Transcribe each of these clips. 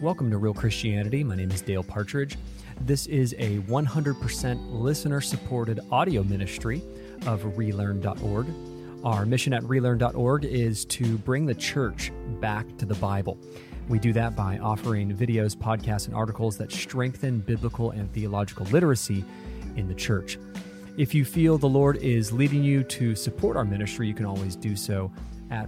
Welcome to Real Christianity. My name is Dale Partridge. This is a 100% listener-supported audio ministry of relearn.org. Our mission at relearn.org is to bring the church back to the Bible. We do that by offering videos, podcasts, and articles that strengthen biblical and theological literacy in the church. If you feel the Lord is leading you to support our ministry, you can always do so at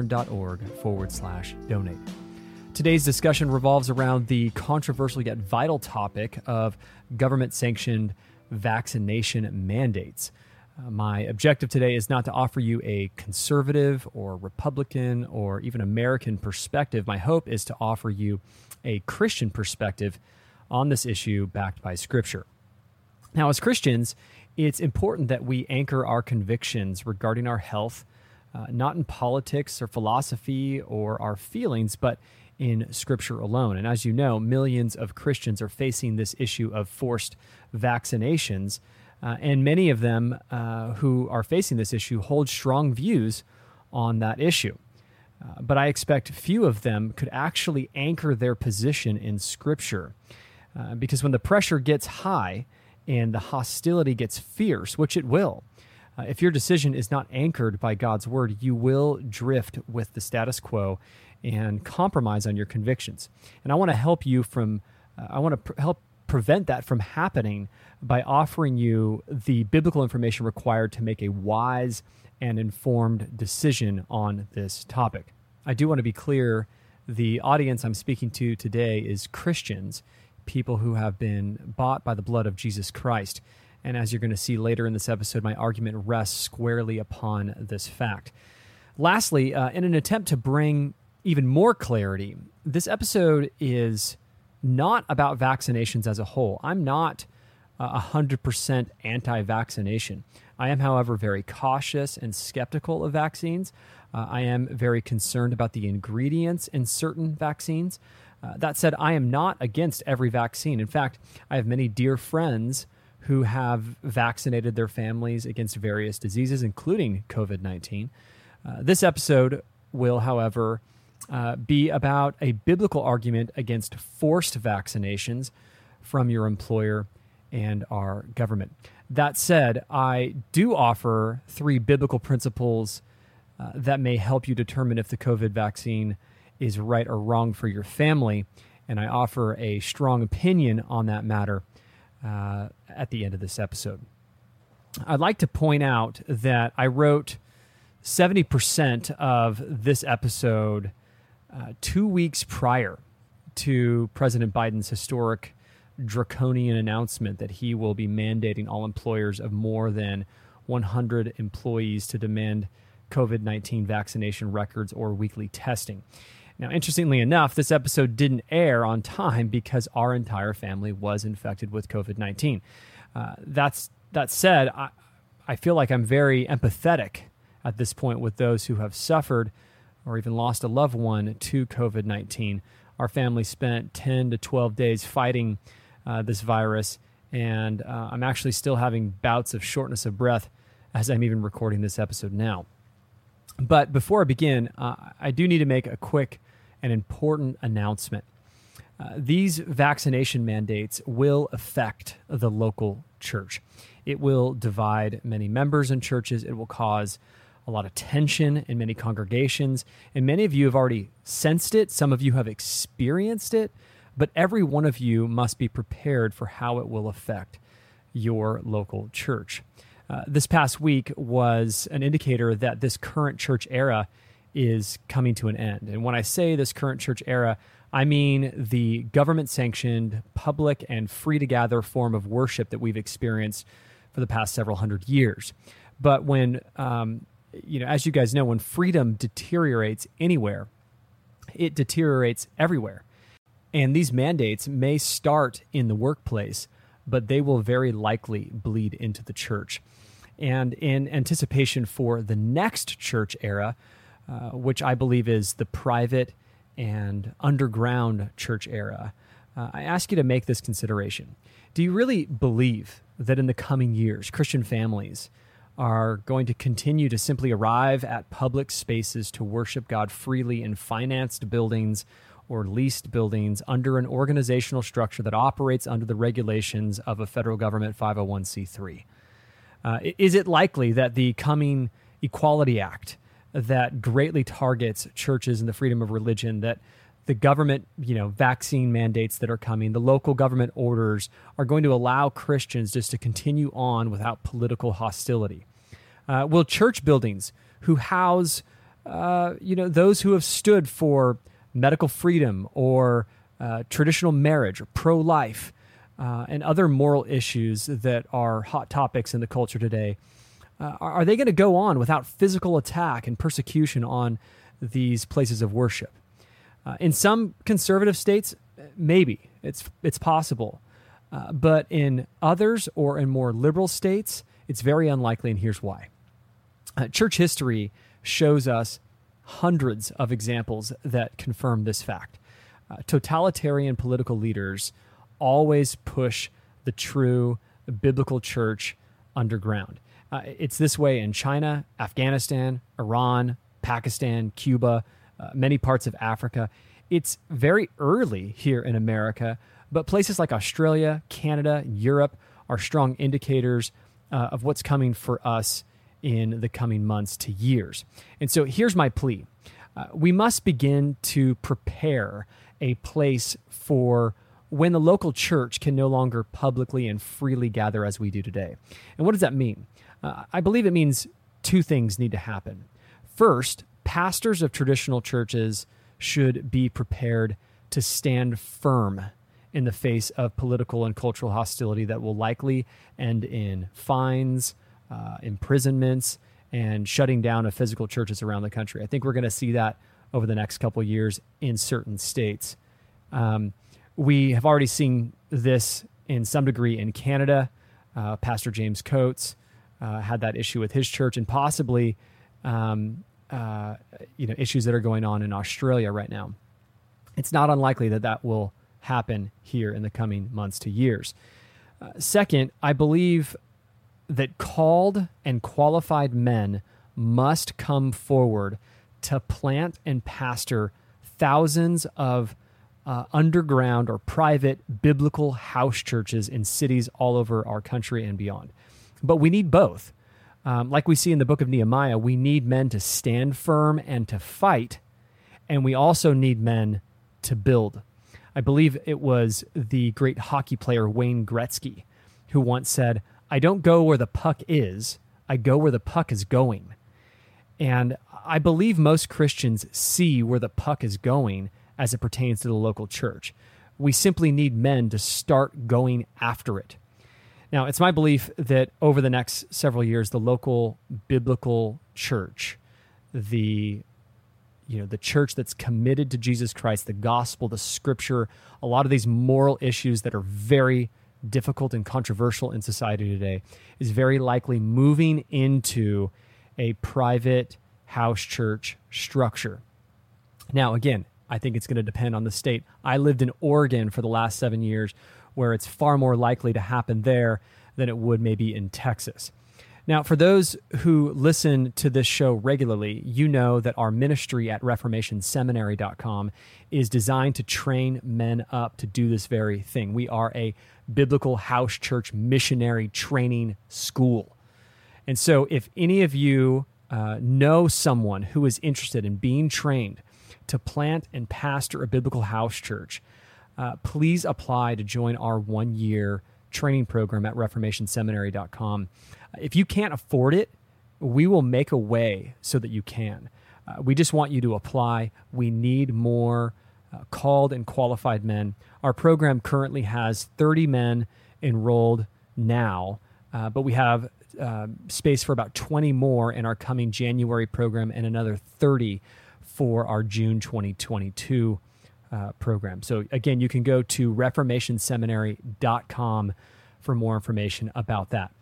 relearn.org/donate. Today's discussion revolves around the controversial yet vital topic of government-sanctioned vaccination mandates. My objective today is not to offer you a conservative or Republican or even American perspective. My hope is to offer you a Christian perspective on this issue backed by Scripture. Now, as Christians, it's important that we anchor our convictions regarding our health, not in politics or philosophy or our feelings, but in Scripture alone. And as you know, millions of Christians are facing this issue of forced vaccinations, and many of them who are facing this issue hold strong views on that issue. But I expect few of them could actually anchor their position in Scripture, because when the pressure gets high and the hostility gets fierce, which it will, if your decision is not anchored by God's Word, you will drift with the status quo and compromise on your convictions. And I want to help you help prevent that from happening by offering you the biblical information required to make a wise and informed decision on this topic. I do want to be clear, the audience I'm speaking to today is Christians, people who have been bought by the blood of Jesus Christ. And as you're going to see later in this episode, my argument rests squarely upon this fact. Lastly, in an attempt to bring even more clarity, this episode is not about vaccinations as a whole. I'm not 100% anti-vaccination. I am, however, very cautious and skeptical of vaccines. I am very concerned about the ingredients in certain vaccines. That said, I am not against every vaccine. In fact, I have many dear friends who have vaccinated their families against various diseases, including COVID-19. This episode will, however, be about a biblical argument against forced vaccinations from your employer and our government. That said, I do offer 3 biblical principles that may help you determine if the COVID vaccine is right or wrong for your family, and I offer a strong opinion on that matter at the end of this episode. I'd like to point out that I wrote 70% of this episode 2 weeks prior to President Biden's historic draconian announcement that he will be mandating all employers of more than 100 employees to demand COVID-19 vaccination records or weekly testing. Now, interestingly enough, this episode didn't air on time because our entire family was infected with COVID-19. That said, I feel like I'm very empathetic at this point with those who have suffered or even lost a loved one to COVID-19. Our family spent 10 to 12 days fighting this virus, and I'm actually still having bouts of shortness of breath as I'm even recording this episode now. But before I begin, I do need to make a quick and important announcement. These vaccination mandates will affect the local church. It will divide many members in churches. It will cause a lot of tension in many congregations, and many of you have already sensed it. Some of you have experienced it, but every one of you must be prepared for how it will affect your local church. This past week was an indicator that this current church era is coming to an end. And when I say this current church era, I mean the government-sanctioned, public, and free-to-gather form of worship that we've experienced for the past several hundred years. But when as you guys know, when freedom deteriorates anywhere, it deteriorates everywhere. And these mandates may start in the workplace, but they will very likely bleed into the church. And in anticipation for the next church era, which I believe is the private and underground church era, I ask you to make this consideration. Do you really believe that in the coming years, Christian families are going to continue to simply arrive at public spaces to worship God freely in financed buildings or leased buildings under an organizational structure that operates under the regulations of a federal government 501c3. Is it likely that the coming Equality Act that greatly targets churches and the freedom of religion, that the government, vaccine mandates that are coming, the local government orders are going to allow Christians just to continue on without political hostility? Will church buildings who house, those who have stood for medical freedom or traditional marriage or pro-life and other moral issues that are hot topics in the culture today, are they going to go on without physical attack and persecution on these places of worship? In some conservative states, maybe it's possible. But in others or in more liberal states, it's very unlikely, and here's why. Church history shows us hundreds of examples that confirm this fact. Totalitarian political leaders always push the true biblical church underground. It's this way in China, Afghanistan, Iran, Pakistan, Cuba, many parts of Africa. It's very early here in America, but places like Australia, Canada, Europe are strong indicators of what's coming for us in the coming months to years. And so here's my plea. We must begin to prepare a place for when the local church can no longer publicly and freely gather as we do today. And what does that mean? I believe it means two things need to happen. First, pastors of traditional churches should be prepared to stand firm in the face of political and cultural hostility that will likely end in fines, imprisonments, and shutting down of physical churches around the country. I think we're going to see that over the next couple of years in certain states. We have already seen this in some degree in Canada. Pastor James Coates had that issue with his church, and possibly issues that are going on in Australia right now. It's not unlikely that will happen here in the coming months to years. Second, I believe that called and qualified men must come forward to plant and pastor thousands of underground or private biblical house churches in cities all over our country and beyond. But we need both. Like we see in the book of Nehemiah, we need men to stand firm and to fight, and we also need men to build. I believe it was the great hockey player Wayne Gretzky who once said, "I don't go where the puck is, I go where the puck is going." And I believe most Christians see where the puck is going as it pertains to the local church. We simply need men to start going after it. Now, it's my belief that over the next several years, the local biblical church, the church that's committed to Jesus Christ, the gospel, the scripture, a lot of these moral issues that are very difficult and controversial in society today, is very likely moving into a private house church structure. Now, again, I think it's going to depend on the state. I lived in Oregon for the last 7 years, where it's far more likely to happen there than it would maybe in Texas. Now, for those who listen to this show regularly, you know that our ministry at reformationseminary.com is designed to train men up to do this very thing. We are a biblical house church missionary training school. And so if any of you know someone who is interested in being trained to plant and pastor a biblical house church, please apply to join our 1-year training program at reformationseminary.com. If you can't afford it, we will make a way so that you can. We just want you to apply. We need more called and qualified men. Our program currently has 30 men enrolled now, but we have space for about 20 more in our coming January program and another 30 for our June 2022 program. So again, you can go to reformationseminary.com for more information about that.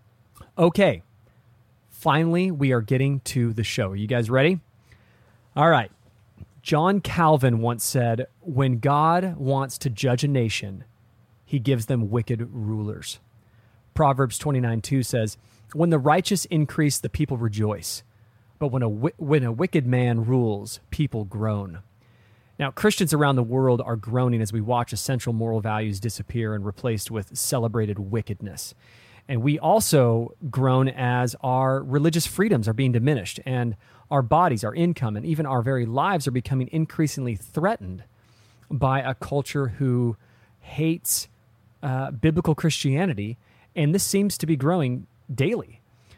Okay, finally, we are getting to the show. Are you guys ready? All right. John Calvin once said, "When God wants to judge a nation, he gives them wicked rulers." Proverbs 29:2 says, "When the righteous increase, the people rejoice. But when a wicked man rules, people groan." Now, Christians around the world are groaning as we watch essential moral values disappear and replaced with celebrated wickedness. And we also groan as our religious freedoms are being diminished, and our bodies, our income, and even our very lives are becoming increasingly threatened by a culture who hates biblical Christianity, and this seems to be growing daily.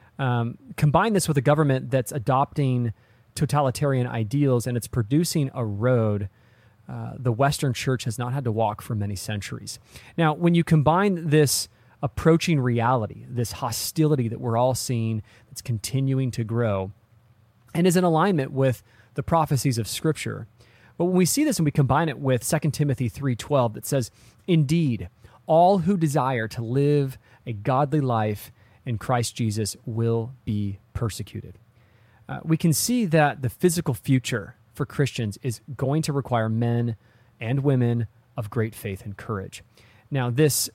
Combine this with a government that's adopting totalitarian ideals, and it's producing a road the Western church has not had to walk for many centuries. Now, when you combine this approaching reality, this hostility that we're all seeing that's continuing to grow, and is in alignment with the prophecies of Scripture, but when we see this and we combine it with 2 Timothy 3:12 that says, "Indeed, all who desire to live a godly life in Christ Jesus will be persecuted," we can see that the physical future for Christians is going to require men and women of great faith and courage. Now, this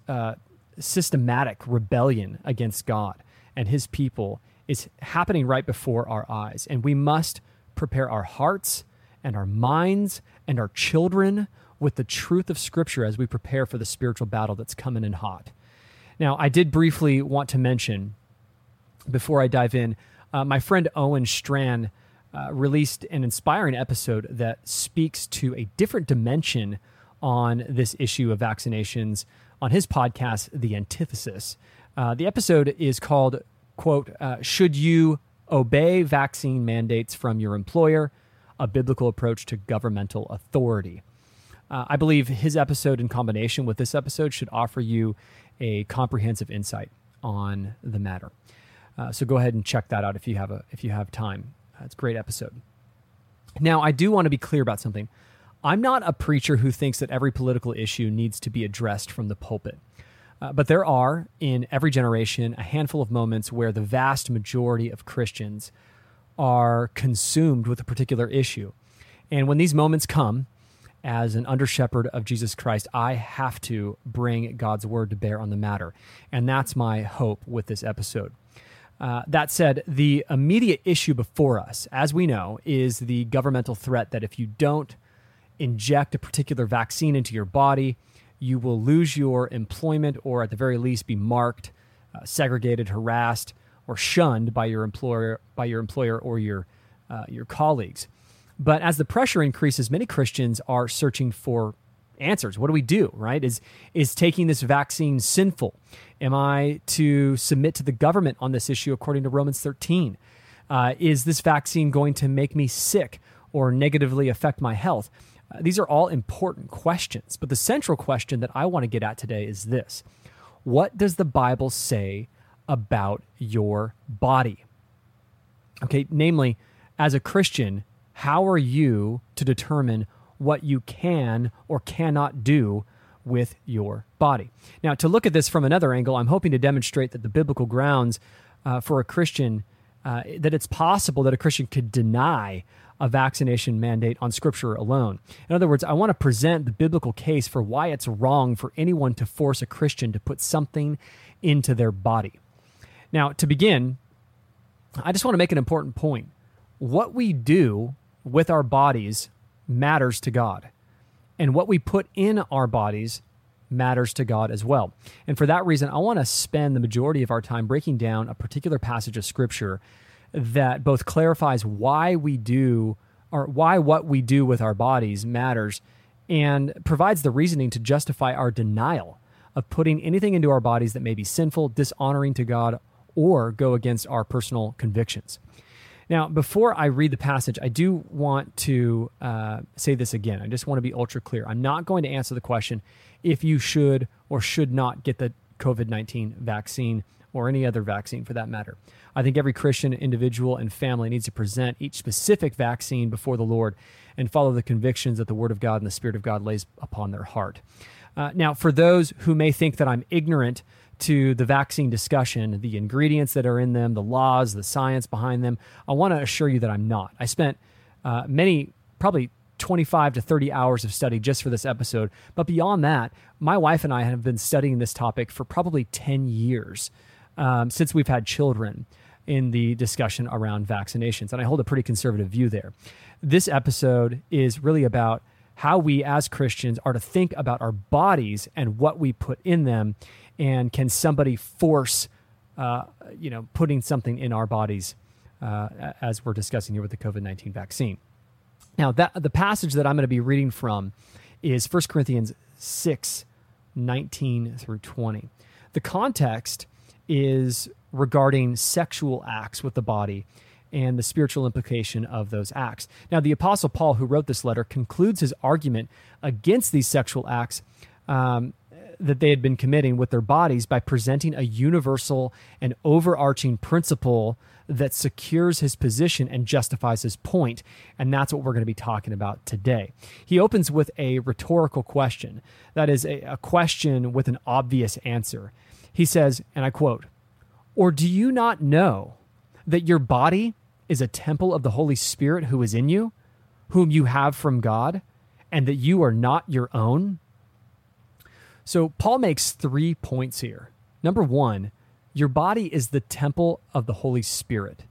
systematic rebellion against God and his people is happening right before our eyes, and we must prepare our hearts and our minds and our children with the truth of Scripture as we prepare for the spiritual battle that's coming in hot. Now, I did briefly want to mention, before I dive in, my friend Owen Strachan released an inspiring episode that speaks to a different dimension on this issue of vaccinations on his podcast, The Antithesis. The episode is called, quote, "Should You Obey Vaccine Mandates from Your Employer? A Biblical Approach to Governmental Authority." I believe his episode in combination with this episode should offer you a comprehensive insight on the matter. So go ahead and check that out if you have time. It's a great episode. Now, I do want to be clear about something. I'm not a preacher who thinks that every political issue needs to be addressed from the pulpit. But there are, in every generation, a handful of moments where the vast majority of Christians are consumed with a particular issue. And when these moments come, as an under-shepherd of Jesus Christ, I have to bring God's word to bear on the matter. And that's my hope with this episode. That said, the immediate issue before us, as we know, is the governmental threat that if you don't inject a particular vaccine into your body, you will lose your employment, or at the very least be marked, segregated, harassed, or shunned by your employer or your colleagues. But as the pressure increases, many Christians are searching for answers. What do we do, right? Is taking this vaccine sinful? Am I to submit to the government on this issue according to Romans 13? Is this vaccine going to make me sick or negatively affect my health? These are all important questions, but the central question that I want to get at today is this: what does the Bible say about your body? Okay, namely, as a Christian, how are you to determine what you can or cannot do with your body? Now, to look at this from another angle, I'm hoping to demonstrate that the biblical grounds for a Christian, that it's possible that a Christian could deny a vaccination mandate on Scripture alone. In other words, I want to present the biblical case for why it's wrong for anyone to force a Christian to put something into their body. Now, to begin, I just want to make an important point. What we do with our bodies matters to God, and what we put in our bodies matters to God as well. And for that reason, I want to spend the majority of our time breaking down a particular passage of Scripture that both clarifies why we do, or why what we do with our bodies matters, and provides the reasoning to justify our denial of putting anything into our bodies that may be sinful, dishonoring to God, or go against our personal convictions. Now, before I read the passage, I do want to say this again. I just want to be ultra clear. I'm not going to answer the question if you should or should not get the COVID-19 vaccine, or any other vaccine for that matter. I think every Christian individual and family needs to present each specific vaccine before the Lord and follow the convictions that the Word of God and the Spirit of God lays upon their heart. Now, for those who may think that I'm ignorant to the vaccine discussion, the ingredients that are in them, the laws, the science behind them, I want to assure you that I'm not. I spent probably 25 to 30 hours of study just for this episode. But beyond that, my wife and I have been studying this topic for probably 10 years since we've had children in the discussion around vaccinations. And I hold a pretty conservative view there. This episode is really about how we as Christians are to think about our bodies and what we put in them, and can somebody force, putting something in our bodies, as we're discussing here with the COVID-19 vaccine. Now, the passage that I'm going to be reading from is 1 Corinthians 6, 19 through 20. The context is regarding sexual acts with the body and the spiritual implication of those acts. Now, the Apostle Paul, who wrote this letter, concludes his argument against these sexual acts that they had been committing with their bodies by presenting a universal and overarching principle that secures his position and justifies his point. And that's what we're going to be talking about today. He opens with a rhetorical question. That is a question with an obvious answer. He says, and I quote, "Or do you not know that your body is a temple of the Holy Spirit who is in you, whom you have from God, and that you are not your own?" So Paul makes 3 points here. Number one, your body is the temple of the Holy Spirit.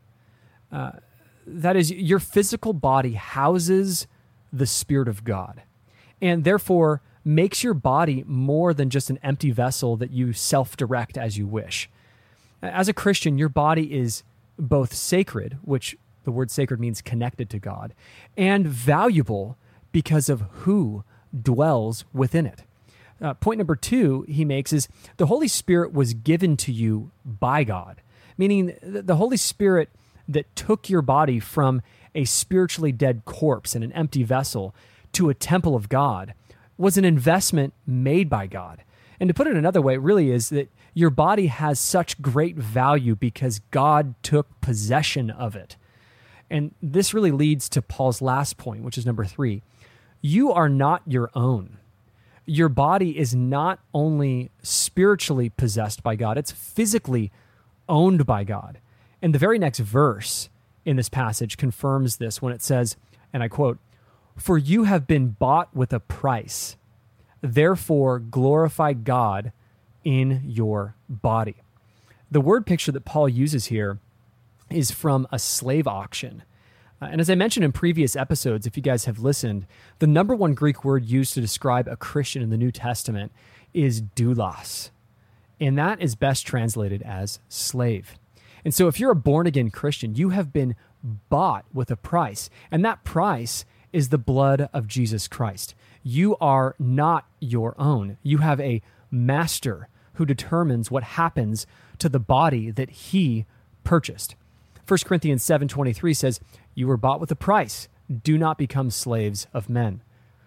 That is, your physical body houses the Spirit of God, and therefore makes your body more than just an empty vessel that you self-direct as you wish. As a Christian, your body is both sacred, which the word sacred means connected to God, and valuable because of who dwells within it. Point number two he makes is the Holy Spirit was given to you by God, meaning the Holy Spirit that took your body from a spiritually dead corpse and an empty vessel to a temple of God was an investment made by God. And to put it another way, it really is that your body has such great value because God took possession of it. And this really leads to Paul's last point, which is number 3. You are not your own. Your body is not only spiritually possessed by God, it's physically owned by God. And the very next verse in this passage confirms this when it says, and I quote, "For you have been bought with a price. Therefore, glorify God in your body." The word picture that Paul uses here is from a slave auction. And as I mentioned in previous episodes, if you guys have listened, the number one Greek word used to describe a Christian in the New Testament is doulos. And that is best translated as slave. And so if you're a born-again Christian, you have been bought with a price. And that price is the blood of Jesus Christ. You are not your own. You have a master who determines what happens to the body that he purchased. 1 Corinthians 7:23 says, "You were bought with a price. Do not become slaves of men."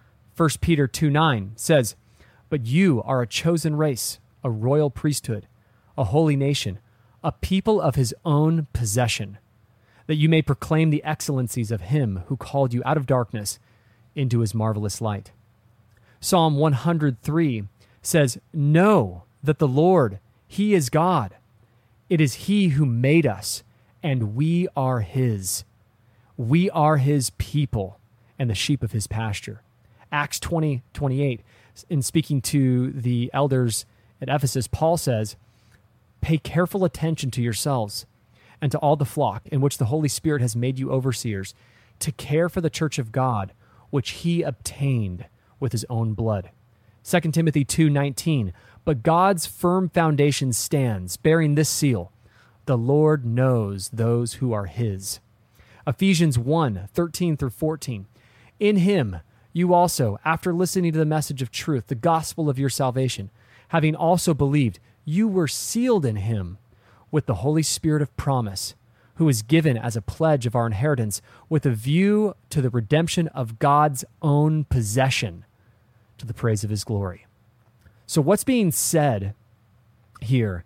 1 Peter 2:9 says, "But you are a chosen race, a royal priesthood, a holy nation, a people of his own possession, that you may proclaim the excellencies of him who called you out of darkness into his marvelous light." Psalm 103 says, "Know that the Lord, he is God. It is he who made us, and we are his. We are his people and the sheep of his pasture." Acts 20:28, in speaking to the elders at Ephesus, Paul says, "Pay careful attention to yourselves and to all the flock in which the Holy Spirit has made you overseers, to care for the church of God, which he obtained with his own blood." 2 Timothy 2:19, "But God's firm foundation stands, bearing this seal: the Lord knows those who are his." Ephesians 1:13 through 14, "In him you also, after listening to the message of truth, the gospel of your salvation, having also believed, you were sealed in him with the Holy Spirit of promise, who is given as a pledge of our inheritance with a view to the redemption of God's own possession, to the praise of his glory." So what's being said here?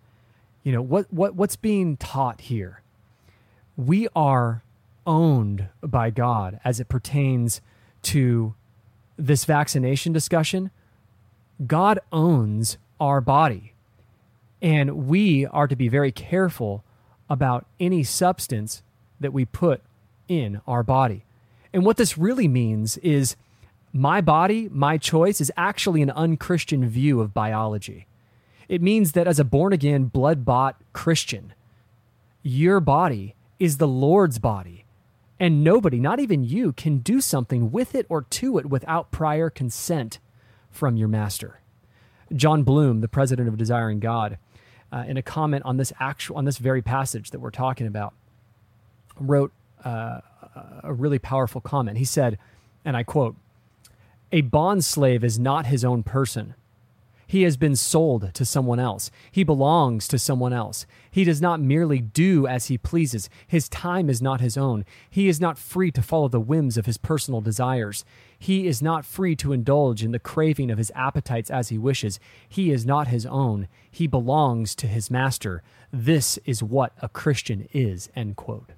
What's being taught here? We are owned by God as it pertains to this vaccination discussion. God owns our body, and we are to be very careful about any substance that we put in our body. And what this really means is my body, my choice is actually an unchristian view of biology. It means that as a born-again, blood-bought Christian, your body is the Lord's body, And nobody, not even you, can do something with it or to it without prior consent from your master. John Bloom, the president of Desiring God, in a comment on this very passage that we're talking about, wrote a really powerful comment. He said, and I quote, "A bond slave is not his own person. He has been sold to someone else. He belongs to someone else. He does not merely do as he pleases. His time is not his own. He is not free to follow the whims of his personal desires. He is not free to indulge in the craving of his appetites as he wishes. He is not his own. He belongs to his master. This is what a Christian is," end quote.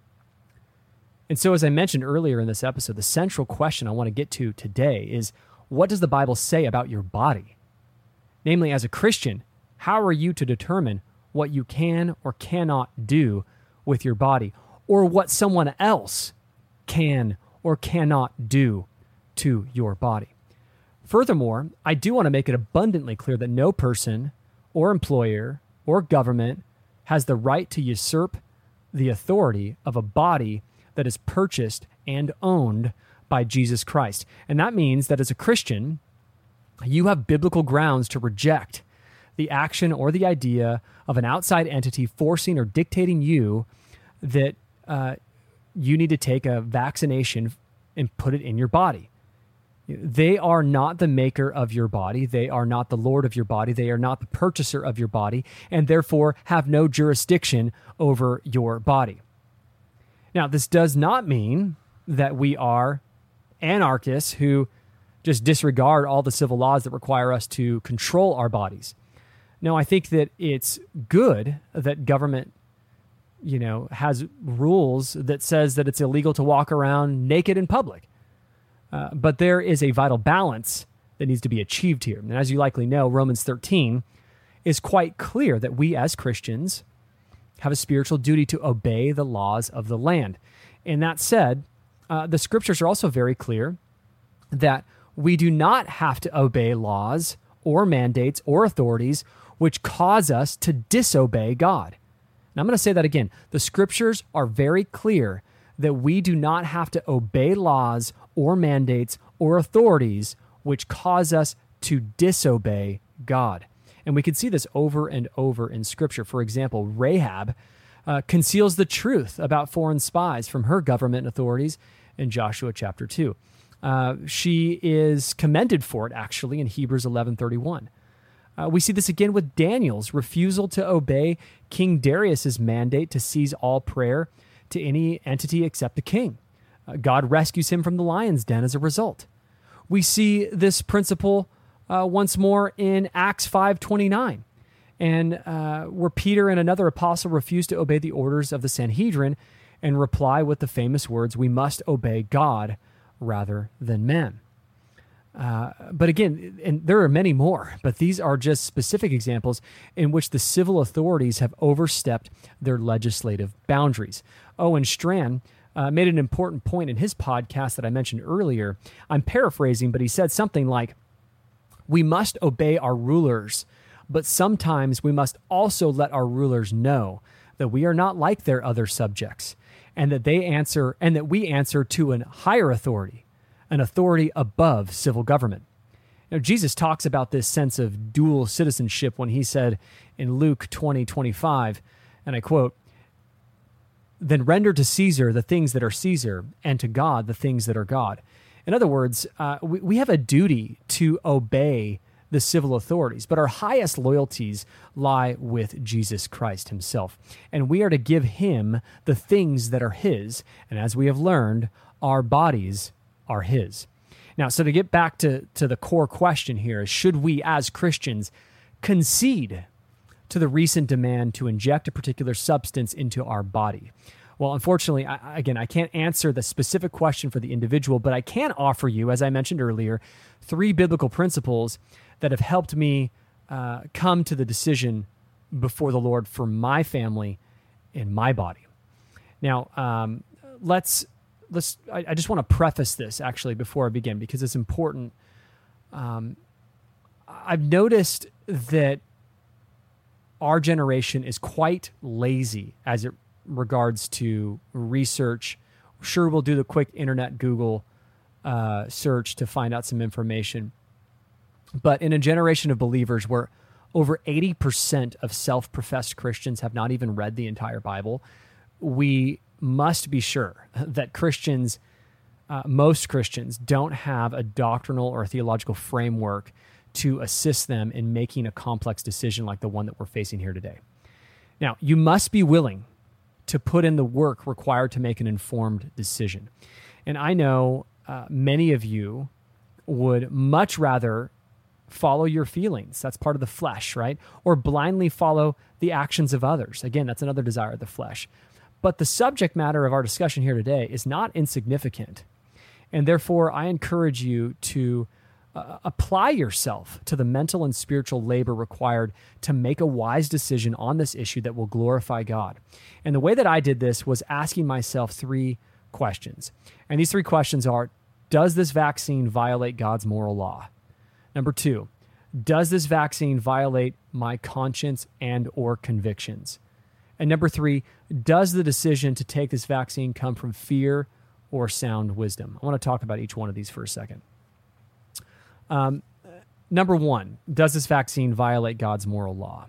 And so, as I mentioned earlier in this episode, the central question I want to get to today is, what does the Bible say about your body? Namely, as a Christian, how are you to determine what you can or cannot do with your body, or what someone else can or cannot do to your body? Furthermore, I do want to make it abundantly clear that no person or employer or government has the right to usurp the authority of a body that is purchased and owned by Jesus Christ. And that means that as a Christian, you have biblical grounds to reject the action or the idea of an outside entity forcing or dictating you that you need to take a vaccination and put it in your body. They are not the maker of your body. They are not the Lord of your body. They are not the purchaser of your body, and therefore have no jurisdiction over your body. Now, this does not mean that we are anarchists who just disregard all the civil laws that require us to control our bodies. No, I think that it's good that government, has rules that says that it's illegal to walk around naked in public. But there is a vital balance that needs to be achieved here. And as you likely know, Romans 13 is quite clear that we as Christians have a spiritual duty to obey the laws of the land. And that said, the scriptures are also very clear that we do not have to obey laws or mandates or authorities which cause us to disobey God. Now, I'm going to say that again. The scriptures are very clear that we do not have to obey laws or mandates or authorities which cause us to disobey God. And we can see this over and over in Scripture. For example, Rahab conceals the truth about foreign spies from her government authorities in Joshua chapter 2. She is commended for it, actually, in Hebrews 11:31. We see this again with Daniel's refusal to obey King Darius's mandate to seize all prayer to any entity except the king. God rescues him from the lion's den as a result. We see this principle once more in Acts 5:29, and where Peter and another apostle refused to obey the orders of the Sanhedrin and reply with the famous words, "We must obey God rather than men." But again, and there are many more, but these are just specific examples in which the civil authorities have overstepped their legislative boundaries. Owen Strachan made an important point in his podcast that I mentioned earlier. I'm paraphrasing, but he said something like, "We must obey our rulers, but sometimes we must also let our rulers know that we are not like their other subjects, and that we answer to a higher authority, an authority above civil government." Now, Jesus talks about this sense of dual citizenship when he said in Luke 20:25, and I quote, "Then render to Caesar the things that are Caesar, and to God the things that are God." In other words, we have a duty to obey the civil authorities, but our highest loyalties lie with Jesus Christ himself. And we are to give him the things that are his. And as we have learned, our bodies are his. Now, so to get back to the core question here is, should we as Christians concede to the recent demand to inject a particular substance into our body? Well, unfortunately, I can't answer the specific question for the individual, but I can offer you, as I mentioned earlier, 3 biblical principles that have helped me come to the decision before the Lord for my family and my body. Now, I just want to preface this actually before I begin, because it's important. I've noticed that our generation is quite lazy as it regards to research, Sure, we'll do the quick internet Google search to find out some information. But in a generation of believers where over 80% of self-professed Christians have not even read the entire Bible, we must be sure that Christians, most Christians, don't have a doctrinal or theological framework to assist them in making a complex decision like the one that we're facing here today. Now, you must be willing to put in the work required to make an informed decision. And I know many of you would much rather follow your feelings. That's part of the flesh, right? Or blindly follow the actions of others. Again, that's another desire of the flesh. But the subject matter of our discussion here today is not insignificant. And therefore, I encourage you to apply yourself to the mental and spiritual labor required to make a wise decision on this issue that will glorify God. And the way that I did this was asking myself 3 questions. And these 3 questions are, does this vaccine violate God's moral law? Number 2, does this vaccine violate my conscience and or convictions? And number 3, does the decision to take this vaccine come from fear or sound wisdom? I want to talk about each one of these for a second. Number 1, does this vaccine violate God's moral law?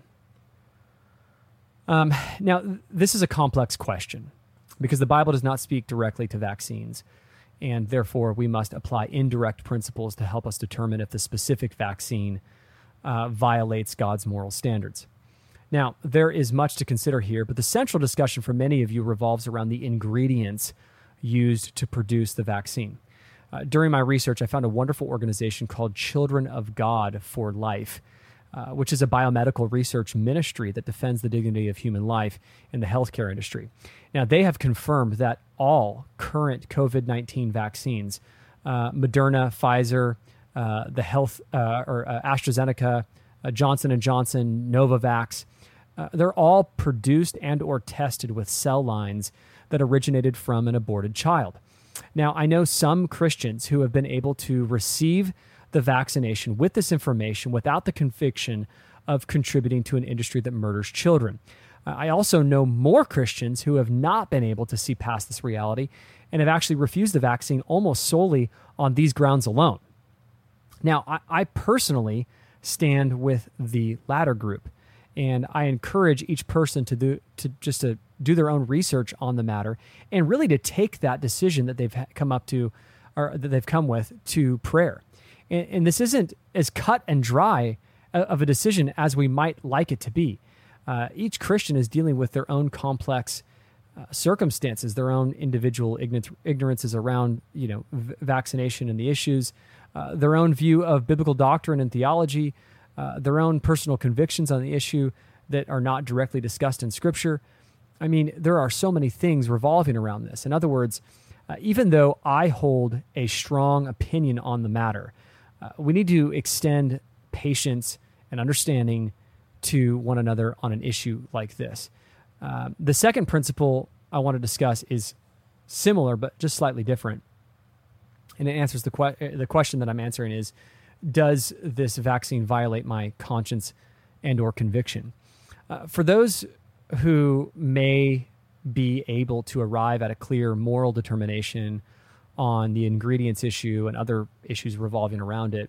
Now, this is a complex question because the Bible does not speak directly to vaccines, and therefore we must apply indirect principles to help us determine if the specific vaccine violates God's moral standards. Now, there is much to consider here, but the central discussion for many of you revolves around the ingredients used to produce the vaccine. During my research, I found a wonderful organization called Children of God for Life, which is a biomedical research ministry that defends the dignity of human life in the healthcare industry. Now, they have confirmed that all current COVID-19 vaccines, Moderna, Pfizer, AstraZeneca, Johnson & Johnson, Novavax, they're all produced and or tested with cell lines that originated from an aborted child. Now, I know some Christians who have been able to receive the vaccination with this information without the conviction of contributing to an industry that murders children. I also know more Christians who have not been able to see past this reality and have actually refused the vaccine almost solely on these grounds alone. Now, I personally stand with the latter group, and I encourage each person to do their own research on the matter and really to take that decision that they've come up to or that they've come with to prayer. And this isn't as cut and dry of a decision as we might like it to be. Each Christian is dealing with their own complex circumstances, their own individual ignorances around, vaccination and the issues, their own view of biblical doctrine and theology, their own personal convictions on the issue that are not directly discussed in Scripture. I mean, there are so many things revolving around this. In other words, even though I hold a strong opinion on the matter, we need to extend patience and understanding to one another on an issue like this. The second principle I want to discuss is similar, but just slightly different. And it answers the question that I'm answering is, does this vaccine violate my conscience and or conviction? For those who may be able to arrive at a clear moral determination on the ingredients issue and other issues revolving around it,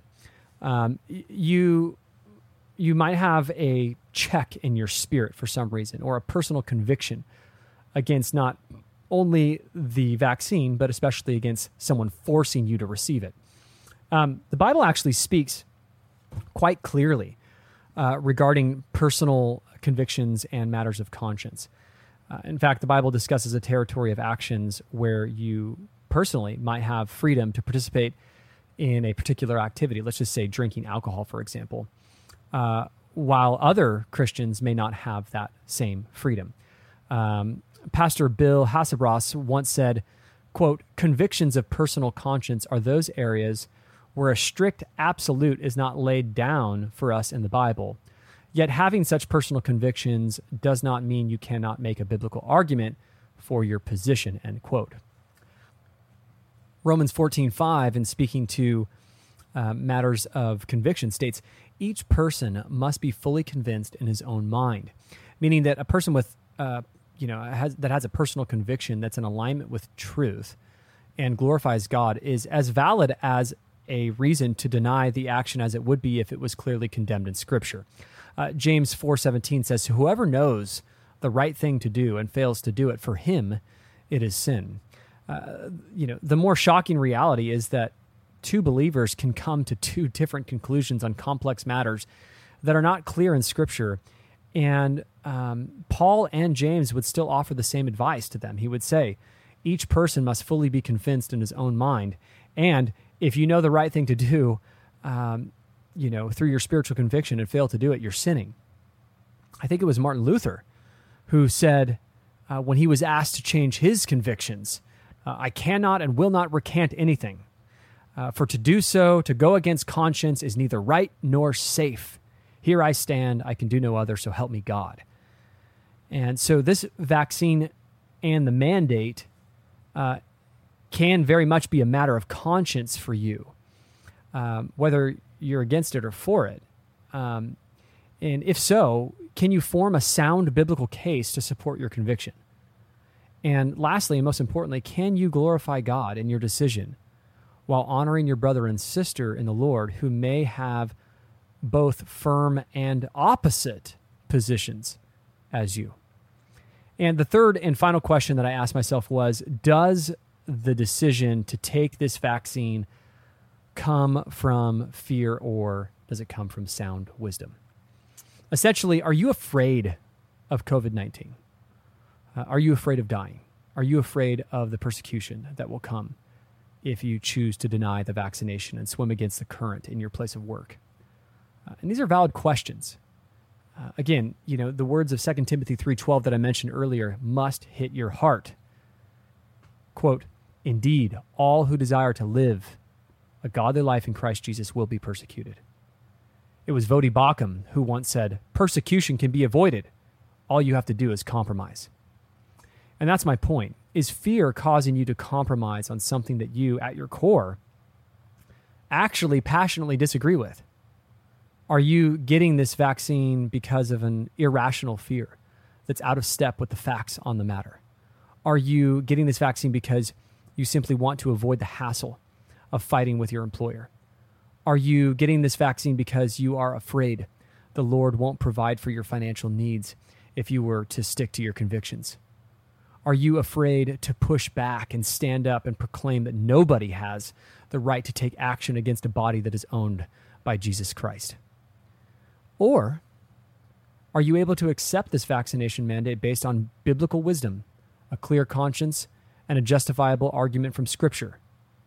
you might have a check in your spirit for some reason, or a personal conviction against not only the vaccine, but especially against someone forcing you to receive it. The Bible actually speaks quite clearly regarding personal convictions and matters of conscience. In fact, the Bible discusses a territory of actions where you personally might have freedom to participate in a particular activity. Let's just say drinking alcohol, for example, while other Christians may not have that same freedom. Pastor Bill Hasselbross once said, quote, "Convictions of personal conscience are those areas where a strict absolute is not laid down for us in the Bible. Yet having such personal convictions does not mean you cannot make a biblical argument for your position," end quote. Romans 14:5, in speaking to matters of conviction, states, "Each person must be fully convinced in his own mind," meaning that a person with that has a personal conviction that's in alignment with truth and glorifies God is as valid as a reason to deny the action as it would be if it was clearly condemned in Scripture. James 4:17 says, "Whoever knows the right thing to do and fails to do it, for him it is sin." The more shocking reality is that two believers can come to two different conclusions on complex matters that are not clear in Scripture. And Paul and James would still offer the same advice to them. He would say, each person must fully be convinced in his own mind. And if you know the right thing to do, through your spiritual conviction and fail to do it, you're sinning. I think it was Martin Luther who said, when he was asked to change his convictions, I cannot and will not recant anything. For to do so, to go against conscience, is neither right nor safe. Here I stand, I can do no other, so help me God. And so this vaccine and the mandate can very much be a matter of conscience for you, whether you're against it or for it. And if so, can you form a sound biblical case to support your conviction? And lastly, and most importantly, can you glorify God in your decision while honoring your brother and sister in the Lord who may have both firm and opposite positions as you? And the third and final question that I asked myself was, does the decision to take this vaccine come from fear or does it come from sound wisdom? Essentially, are you afraid of COVID-19? Are you afraid of dying? Are you afraid of the persecution that will come if you choose to deny the vaccination and swim against the current in your place of work? And these are valid questions. Again, the words of 2 Timothy 3:12 that I mentioned earlier must hit your heart. Quote, "Indeed, all who desire to live a godly life in Christ Jesus will be persecuted." It was Voddie Baucham who once said, "Persecution can be avoided. All you have to do is compromise." And that's my point. Is fear causing you to compromise on something that you, at your core, actually passionately disagree with? Are you getting this vaccine because of an irrational fear that's out of step with the facts on the matter? Are you getting this vaccine because you simply want to avoid the hassle of fighting with your employer? Are you getting this vaccine because you are afraid the Lord won't provide for your financial needs if you were to stick to your convictions? Are you afraid to push back and stand up and proclaim that nobody has the right to take action against a body that is owned by Jesus Christ? Or are you able to accept this vaccination mandate based on biblical wisdom, a clear conscience, and a justifiable argument from Scripture?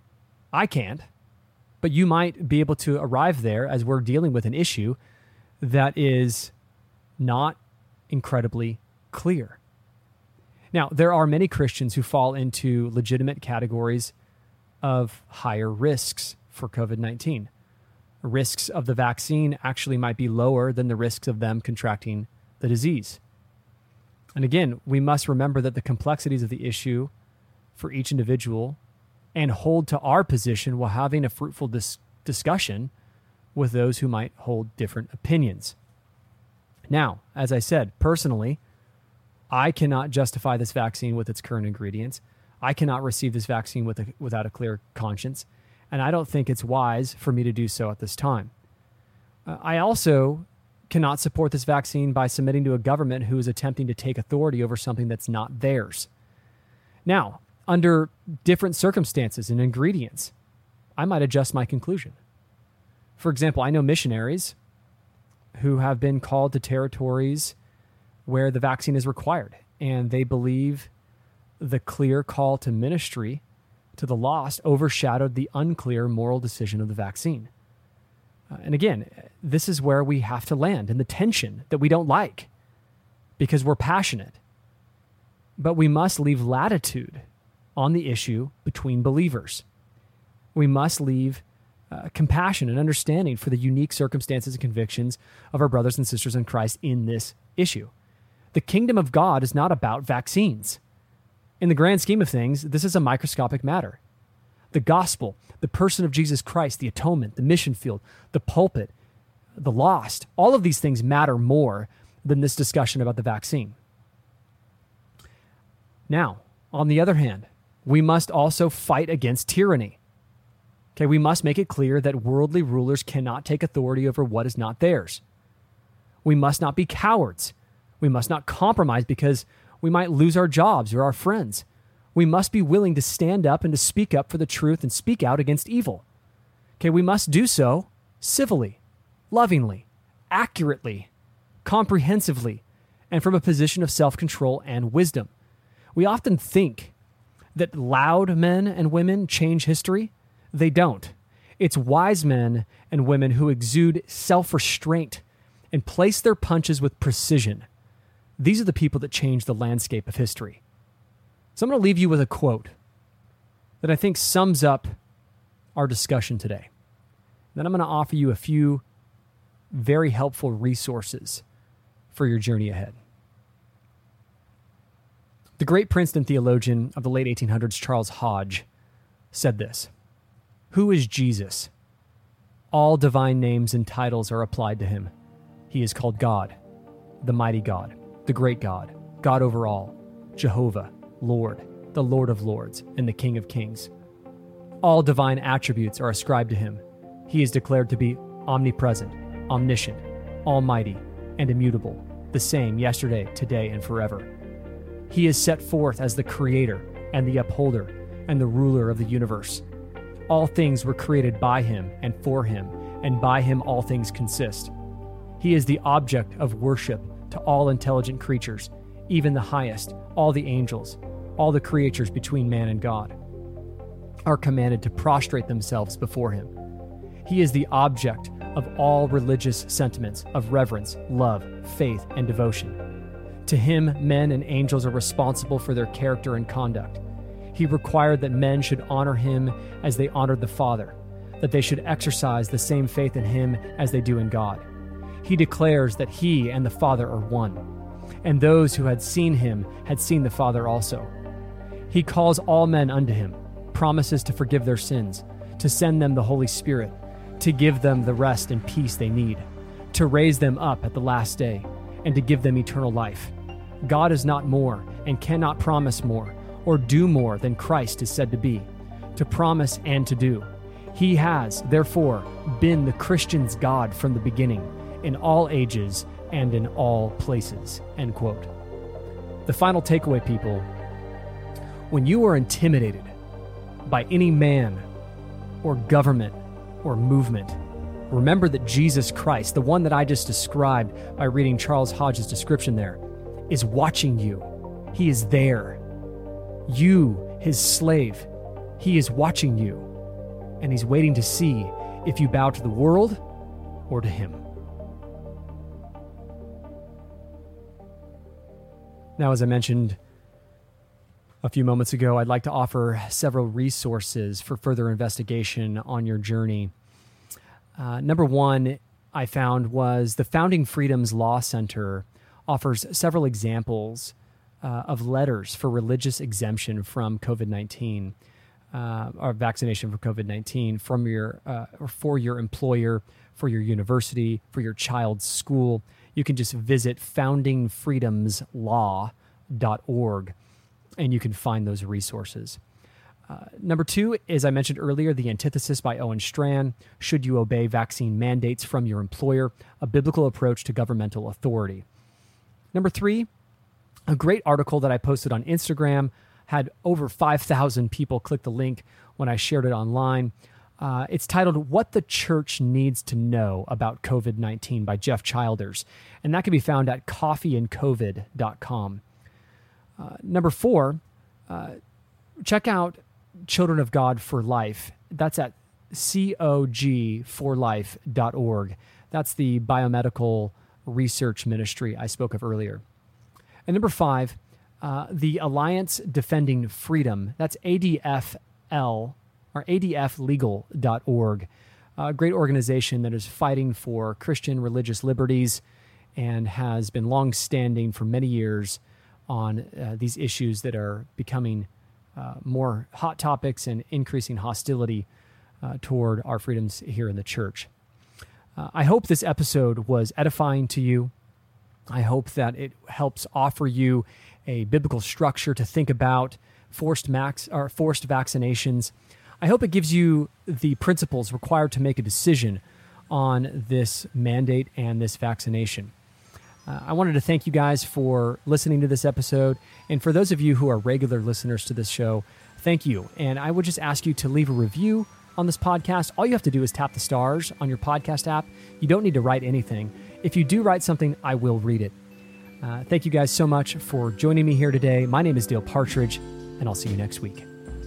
I can't, but you might be able to arrive there as we're dealing with an issue that is not incredibly clear. Now, there are many Christians who fall into legitimate categories of higher risks for COVID-19. Risks of the vaccine actually might be lower than the risks of them contracting the disease. And again, we must remember that the complexities of the issue for each individual and hold to our position while having a fruitful discussion with those who might hold different opinions. Now, as I said, personally, I cannot justify this vaccine with its current ingredients. I cannot receive this vaccine without a clear conscience, and I don't think it's wise for me to do so at this time. I also cannot support this vaccine by submitting to a government who is attempting to take authority over something that's not theirs. Now, under different circumstances and ingredients, I might adjust my conclusion. For example, I know missionaries who have been called to territories where the vaccine is required, and they believe the clear call to ministry to the lost overshadowed the unclear moral decision of the vaccine. And again, this is where we have to land in the tension that we don't like because we're passionate. But we must leave latitude on the issue between believers. We must leave compassion and understanding for the unique circumstances and convictions of our brothers and sisters in Christ in this issue. The kingdom of God is not about vaccines. In the grand scheme of things, this is a microscopic matter. The gospel, the person of Jesus Christ, the atonement, the mission field, the pulpit, the lost, all of these things matter more than this discussion about the vaccine. Now, on the other hand, we must also fight against tyranny. Okay, we must make it clear that worldly rulers cannot take authority over what is not theirs. We must not be cowards. We must not compromise because we might lose our jobs or our friends. We must be willing to stand up and to speak up for the truth and speak out against evil. Okay, we must do so civilly, lovingly, accurately, comprehensively, and from a position of self-control and wisdom. We often think that loud men and women change history. They don't. It's wise men and women who exude self-restraint and place their punches with precision. These are the people that change the landscape of history. So I'm going to leave you with a quote that I think sums up our discussion today. Then I'm going to offer you a few very helpful resources for your journey ahead. The great Princeton theologian of the late 1800s, Charles Hodge, said this: "Who is Jesus? All divine names and titles are applied to him. He is called God, the mighty God, the great God, God over all, Jehovah, Lord, the Lord of lords, and the King of kings. All divine attributes are ascribed to him. He is declared to be omnipresent, omniscient, almighty, and immutable, the same yesterday, today, and forever. He is set forth as the creator and the upholder and the ruler of the universe. All things were created by him and for him, and by him all things consist. He is the object of worship to all intelligent creatures, even the highest, all the angels, all the creatures between man and God, are commanded to prostrate themselves before him. He is the object of all religious sentiments of reverence, love, faith, and devotion. To him, men and angels are responsible for their character and conduct. He required that men should honor him as they honored the Father, that they should exercise the same faith in him as they do in God. He declares that he and the Father are one, and those who had seen him had seen the Father also. He calls all men unto him, promises to forgive their sins, to send them the Holy Spirit, to give them the rest and peace they need, to raise them up at the last day, and to give them eternal life. God is not more and cannot promise more or do more than Christ is said to be, to promise and to do. He has, therefore, been the Christian's God from the beginning, in all ages and in all places." End quote. The final takeaway, people: when you are intimidated by any man or government or movement, remember that Jesus Christ, the one that I just described by reading Charles Hodge's description there, is watching you. He is there. You, his slave, he is watching you, and he's waiting to see if you bow to the world or to him. Now, as I mentioned a few moments ago, I'd like to offer several resources for further investigation on your journey. Number one I found was the Founding Freedoms Law Center offers several examples of letters for religious exemption from COVID-19 or vaccination for COVID-19 from your or for your employer, for your university, for your child's school. You can just visit foundingfreedomslaw.org and you can find those resources. Number two, as I mentioned earlier, The Antithesis by Owen Strachan, Should You Obey Vaccine Mandates from Your Employer? A Biblical Approach to Governmental Authority. Number three, a great article that I posted on Instagram, had over 5,000 people click the link when I shared it online. It's titled, What the Church Needs to Know About COVID-19 by Jeff Childers, and that can be found at coffeeandcovid.com. Number four, check out Children of God for Life. That's at cog4life.org. That's the biomedical research ministry I spoke of earlier. And number five, the Alliance Defending Freedom. That's ADFL or adflegal.org. A great organization that is fighting for Christian religious liberties and has been long-standing for many years on these issues that are becoming more hot topics and increasing hostility toward our freedoms here in the church. I hope this episode was edifying to you. I hope that it helps offer you a biblical structure to think about forced vaccinations. I hope it gives you the principles required to make a decision on this mandate and this vaccination. I wanted to thank you guys for listening to this episode. And for those of you who are regular listeners to this show, thank you. And I would just ask you to leave a review on this podcast. All you have to do is tap the stars on your podcast app. You don't need to write anything. If you do write something, I will read it. Thank you guys so much for joining me here today. My name is Dale Partridge, and I'll see you next week.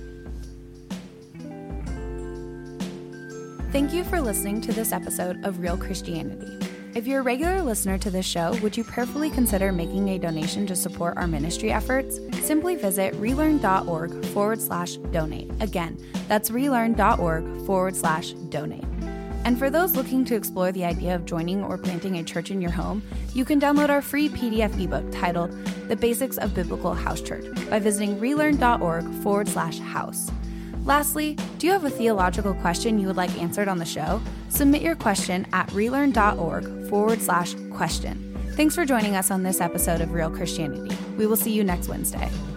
Thank you for listening to this episode of Real Christianity. If you're a regular listener to this show, would you prayerfully consider making a donation to support our ministry efforts? Simply visit relearn.org/donate. Again, that's relearn.org/donate. And for those looking to explore the idea of joining or planting a church in your home, you can download our free PDF ebook titled The Basics of Biblical House Church by visiting relearn.org/house. Lastly, do you have a theological question you would like answered on the show? Submit your question at relearn.org/question. Thanks for joining us on this episode of Real Christianity. We will see you next Wednesday.